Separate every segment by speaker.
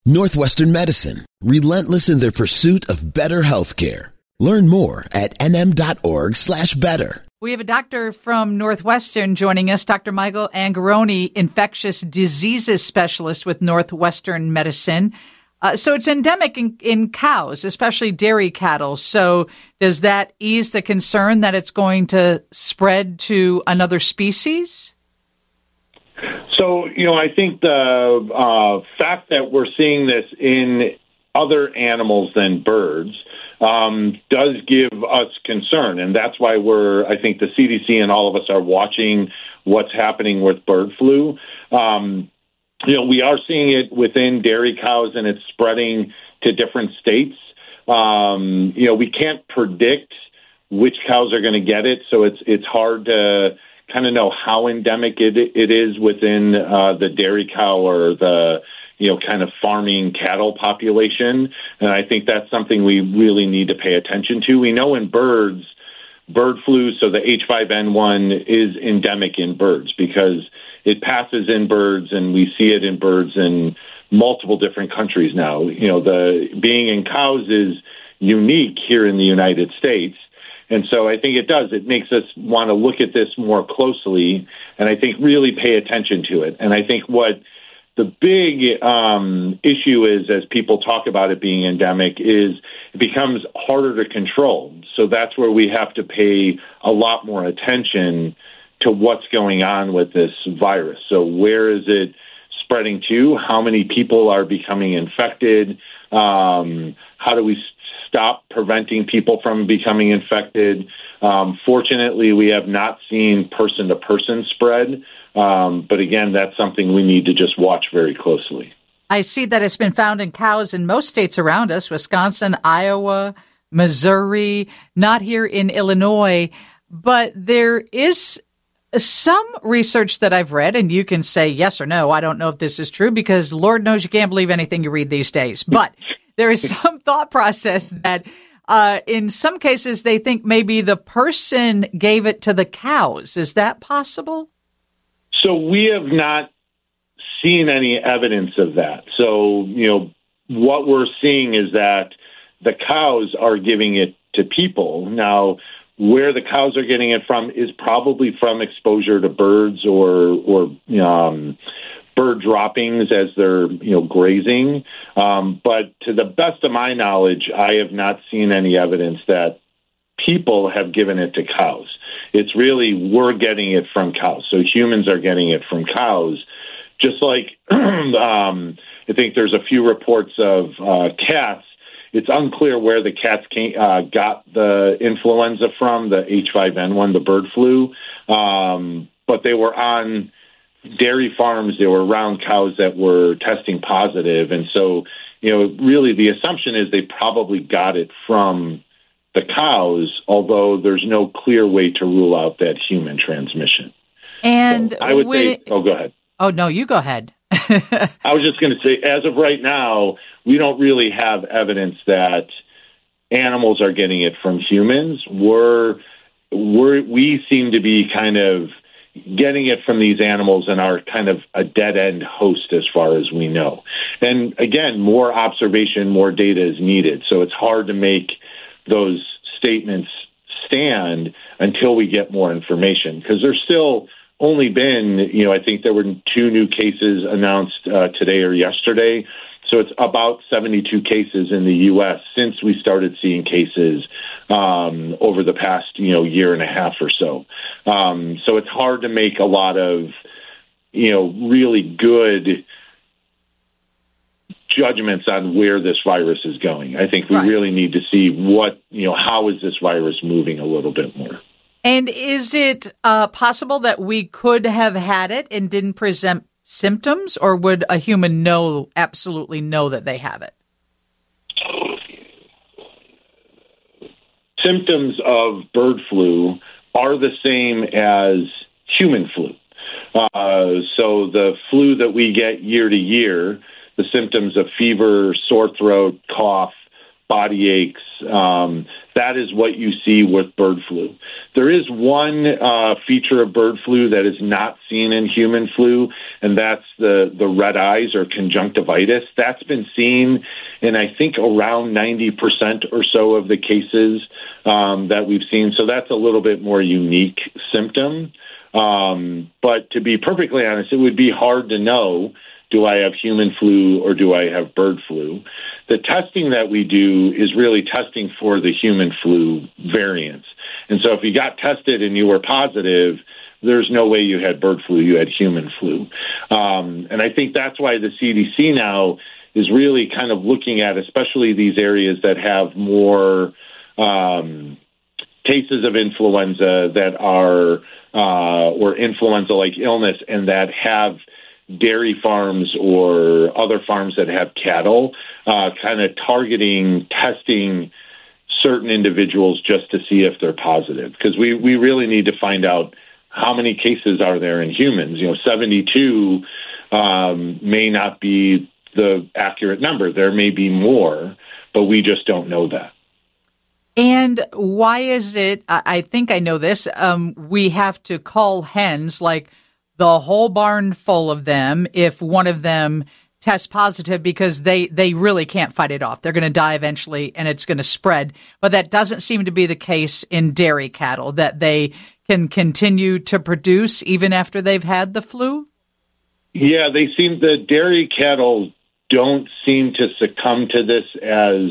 Speaker 1: Northwestern Medicine, relentless in their pursuit of better healthcare. Learn more at nm.org/better.
Speaker 2: We have a doctor from Northwestern joining us, Dr. Michael Angaroni, infectious diseases specialist with Northwestern Medicine. So it's endemic in cows, especially dairy cattle. So does that ease the concern that it's going to spread to another species?
Speaker 3: So, I think the fact that we're seeing this in other animals than birds does give us concern. And that's why I think the CDC and all of us are watching what's happening with bird flu. We are seeing it within dairy cows, and it's spreading to different states. We can't predict which cows are going to get it, so it's hard to kind of know how endemic it is within the dairy cow or the kind of farming cattle population. And I think that's something we really need to pay attention to. We know in birds, bird flu, so the H5N1 is endemic in birds because it passes in birds, and we see it in birds in multiple different countries now. The being in cows is unique here in the United States. And so I think it does. It makes us want to look at this more closely and I think really pay attention to it. And I think what the big issue is, as people talk about it being endemic, is it becomes harder to control. So that's where we have to pay a lot more attention to what's going on with this virus. So where is it spreading to? How many people are becoming infected? How do we stop preventing people from becoming infected? Fortunately, we have not seen person-to-person spread. But again, that's something we need to just watch very closely.
Speaker 2: I see that it's been found in cows in most states around us, Wisconsin, Iowa, Missouri, not here in Illinois. But there is some research that I've read, and you can say yes or no. I don't know if this is true because Lord knows you can't believe anything you read these days. But there is some thought process that in some cases they think maybe the person gave it to the cows. Is that possible?
Speaker 3: So we have not seen any evidence of that. So, what we're seeing is that the cows are giving it to people. Now, where the cows are getting it from is probably from exposure to birds or bird droppings as they're, grazing. But to the best of my knowledge, I have not seen any evidence that people have given it to cows. It's really we're getting it from cows. So humans are getting it from cows. Just like I think there's a few reports of cats. It's unclear where the cats got the influenza from, the H5N1, the bird flu. But they were on dairy farms. They were around cows that were testing positive. And so, really the assumption is they probably got it from the cows, although there's no clear way to rule out that human transmission.
Speaker 2: And
Speaker 3: so I would say, go ahead.
Speaker 2: Oh, no, you go ahead.
Speaker 3: I was just going to say, as of right now, we don't really have evidence that animals are getting it from humans. We seem to be kind of getting it from these animals and are kind of a dead-end host as far as we know. And again, more observation, more data is needed. So it's hard to make those statements stand until we get more information, because there's still only been, I think there were 2 new cases announced today or yesterday. So it's about 72 cases in the U.S. since we started seeing cases over the past, year and a half or so. So it's hard to make a lot of, really good judgments on where this virus is going. I think we really need to see how is this virus moving a little bit more.
Speaker 2: And is it possible that we could have had it and didn't present symptoms, or would a human absolutely know that they have it?
Speaker 3: Symptoms of bird flu are the same as human flu. So the flu that we get year to year, the symptoms of fever, sore throat, cough, body aches, that is what you see with bird flu. There is one feature of bird flu that is not seen in human flu, and that's the red eyes or conjunctivitis. That's been seen in, I think, around 90% or so of the cases that we've seen. So that's a little bit more unique symptom. But to be perfectly honest, it would be hard to know, do I have human flu or do I have bird flu? The testing that we do is really testing for the human flu variants. And so if you got tested and you were positive, there's no way you had bird flu, you had human flu. And I think that's why the CDC now is really kind of looking at, especially these areas that have more cases of influenza that are, or influenza-like illness, and that have dairy farms or other farms that have cattle, kind of targeting, testing certain individuals just to see if they're positive. Because we really need to find out how many cases are there in humans. 72 may not be the accurate number. There may be more, but we just don't know that.
Speaker 2: And why is it, I think I know this, we have to cull hens, like the whole barn full of them, if one of them tests positive, because they really can't fight it off. They're going to die eventually, and it's going to spread. But that doesn't seem to be the case in dairy cattle, that they can continue to produce even after they've had the flu?
Speaker 3: Yeah, the dairy cattle don't seem to succumb to this as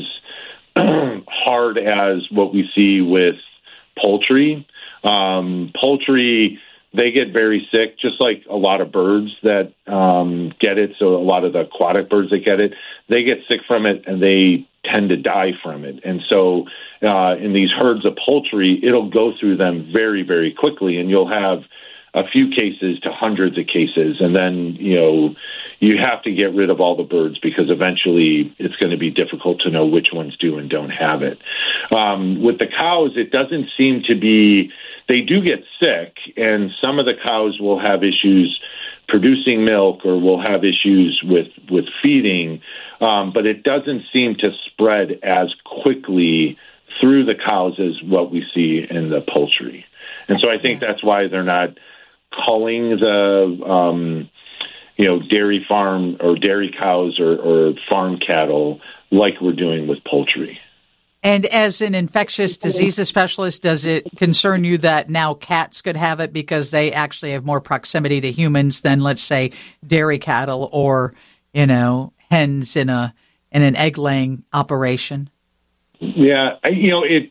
Speaker 3: hard as what we see with poultry. Poultry, they get very sick, just like a lot of birds that get it. So a lot of the aquatic birds that get it, they get sick from it and they tend to die from it. And so in these herds of poultry, it'll go through them very, very quickly, and you'll have a few cases to hundreds of cases. And then, you have to get rid of all the birds because eventually it's going to be difficult to know which ones do and don't have it. With the cows, it doesn't seem to be, they do get sick, and some of the cows will have issues producing milk or will have issues with feeding, but it doesn't seem to spread as quickly through the cows as what we see in the poultry. And so I think that's why they're not culling the dairy farm or dairy cows or farm cattle like we're doing with poultry.
Speaker 2: And as an infectious diseases specialist, does it concern you that now cats could have it because they actually have more proximity to humans than, let's say, dairy cattle or, hens in an egg-laying operation?
Speaker 3: Yeah, it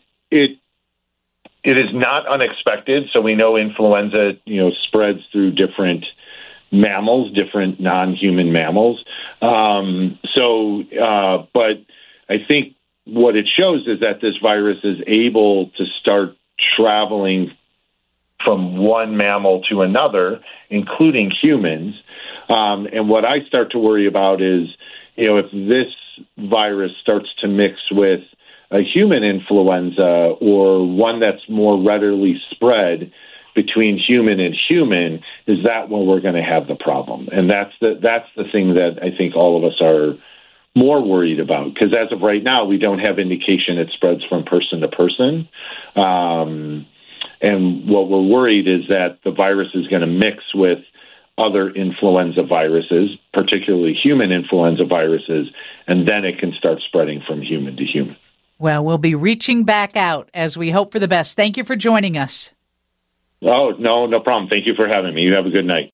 Speaker 3: is not unexpected. So we know influenza, spreads through different mammals, different non-human mammals. But I think what it shows is that this virus is able to start traveling from one mammal to another, including humans. And what I start to worry about is, if this virus starts to mix with a human influenza or one that's more readily spread between human and human, is that when we're going to have the problem? And that's the thing that I think all of us are more worried about, because as of right now, we don't have indication it spreads from person to person. And what we're worried is that the virus is going to mix with other influenza viruses, particularly human influenza viruses, and then it can start spreading from human to human.
Speaker 2: Well, we'll be reaching back out as we hope for the best. Thank you for joining us.
Speaker 3: Oh, no problem. Thank you for having me. You have a good night.